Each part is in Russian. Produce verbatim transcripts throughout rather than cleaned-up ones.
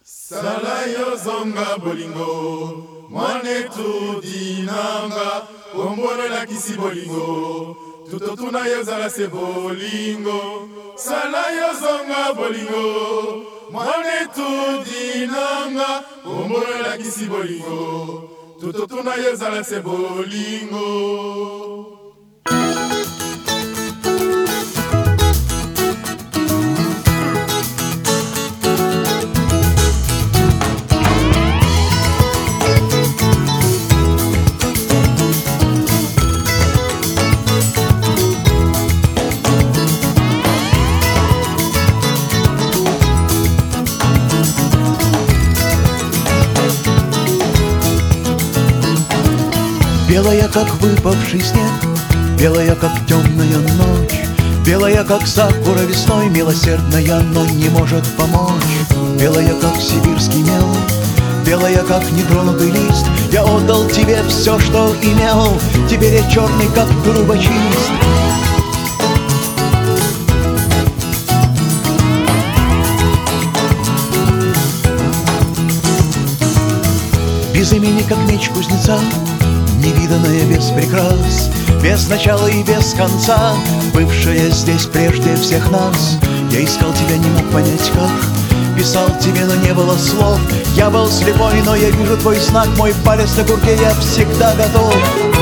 Sala yo zonga bolingo, mwanetu dinanga, ombolo la kisi bolingo, tutotuna yo zala se bolingo. Sala yo zonga bolingo, mwanetu dinanga, ombolo la kisi bolingo, tutotuna yo zala se bolingo. Белая, как выпавший снег, белая, как темная ночь, белая, как сакура весной, милосердная, но не может помочь. Белая, как сибирский мел, белая, как нетронутый лист. Я отдал тебе все, что имел, теперь я черный, как грубо чист. Без имени, как меч кузнеца, невиданная без прикрас, без начала и без конца, бывшая здесь прежде всех нас. Я искал тебя, не мог понять как, писал тебе, но не было слов. Я был слепой, но я вижу твой знак, мой палец на курке, я всегда готов.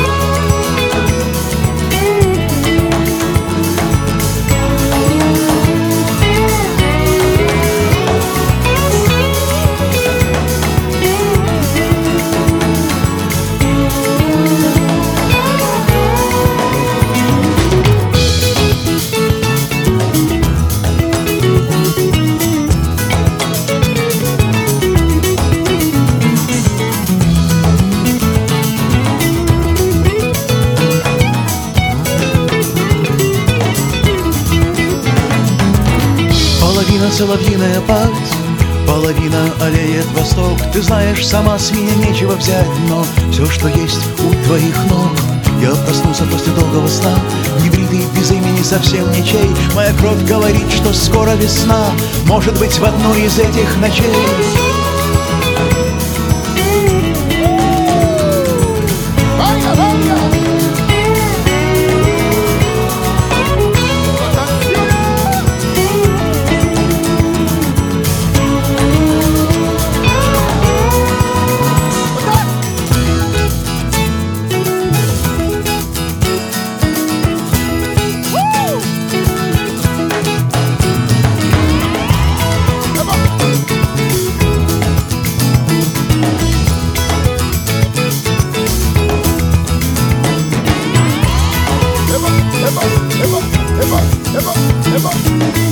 Половина соловьиная пасть, половина аллеет восток. Ты знаешь, сама с меня нечего взять, но все, что есть у твоих ног. Я проснулся после долгого сна, небритый, без имени, совсем ничей. Моя кровь говорит, что скоро весна, может быть, в одну из этих ночей. Eba, eba, eba, eba, eba.